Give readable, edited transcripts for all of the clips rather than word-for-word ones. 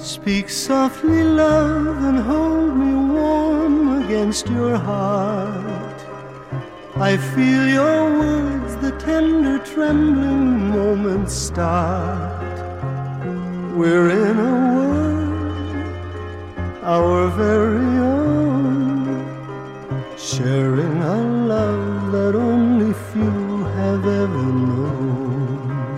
Speak softly, love, and hold me warm against your heart. I feel your words, the tender trembling moments start. We're in a world, our very own, sharing a love that only few have ever known.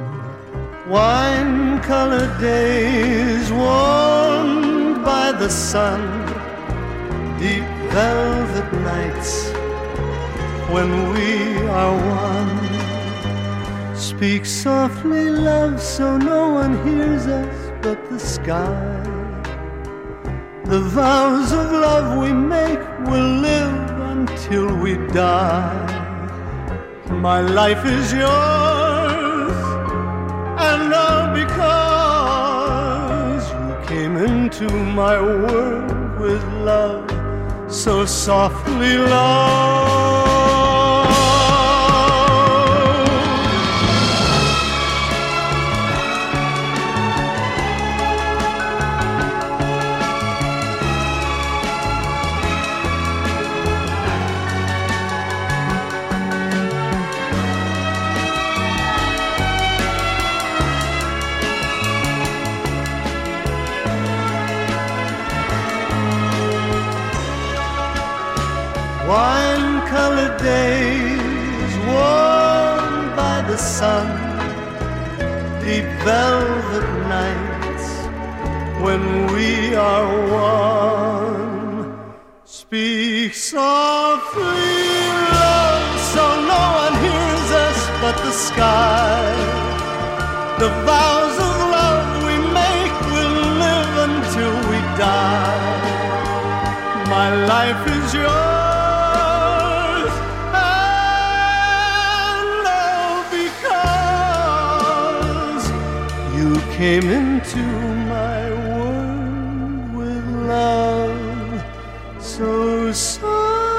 Wine-colored days warmed by the sun, deep velvet nights when we are one. Speak softly, love, so no one hears us but the sky. The vows of love we make will live until we die. My life is yours, and all because you came into my world with love, so softly, love. Wine-colored days warmed by the sun, deep velvet nights when we are one. Speak softly, love, so no one hears us but the sky. The vows of love we make will live until we die. My life is yours, came into my world with love so soft.